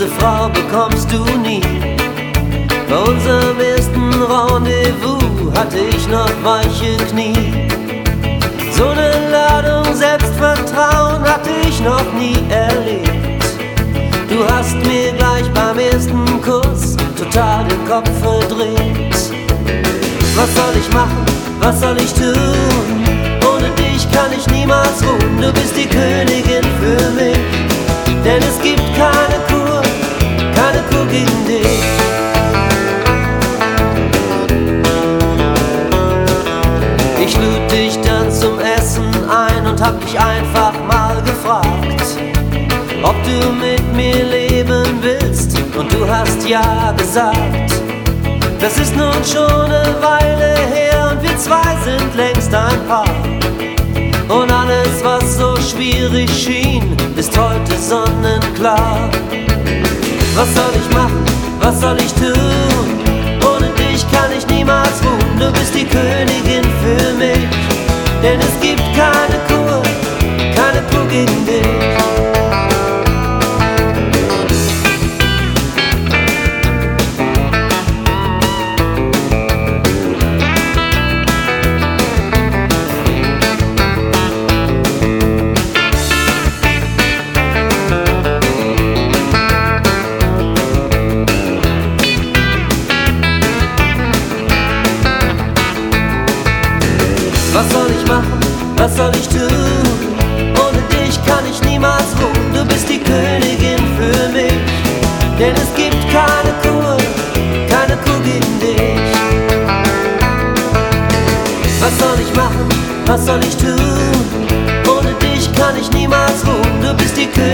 diese Frau bekommst du nie. Bei unserem ersten Rendezvous hatte ich noch weiche Knie. So eine Ladung Selbstvertrauen hatte ich noch nie erlebt. Du hast mir gleich beim ersten Kuss total den Kopf verdreht. Was soll ich machen, was soll ich tun? Ohne dich kann ich niemals ruhen. Du bist die Königin für mich, denn es gibt keine Kur gegen dich. Ich lud dich dann zum Essen ein und hab dich einfach mal gefragt, ob du mit mir leben willst, und du hast ja gesagt. Das ist nun schon eine Weile her und wir zwei sind längst ein Paar. Und alles, was so schwierig schien, ist heute sonnenklar. Was soll ich machen, was soll ich tun? Ohne dich kann ich niemals ruhen. Du bist die Königin für mich, denn es gibt keine Kur gegen dich. Was soll ich machen, was soll ich tun? Ohne dich kann ich niemals ruhen. Du bist die Königin für mich, denn es gibt keine Kur gegen dich. Was soll ich machen, was soll ich tun? Ohne dich kann ich niemals ruhen. Du bist die Königin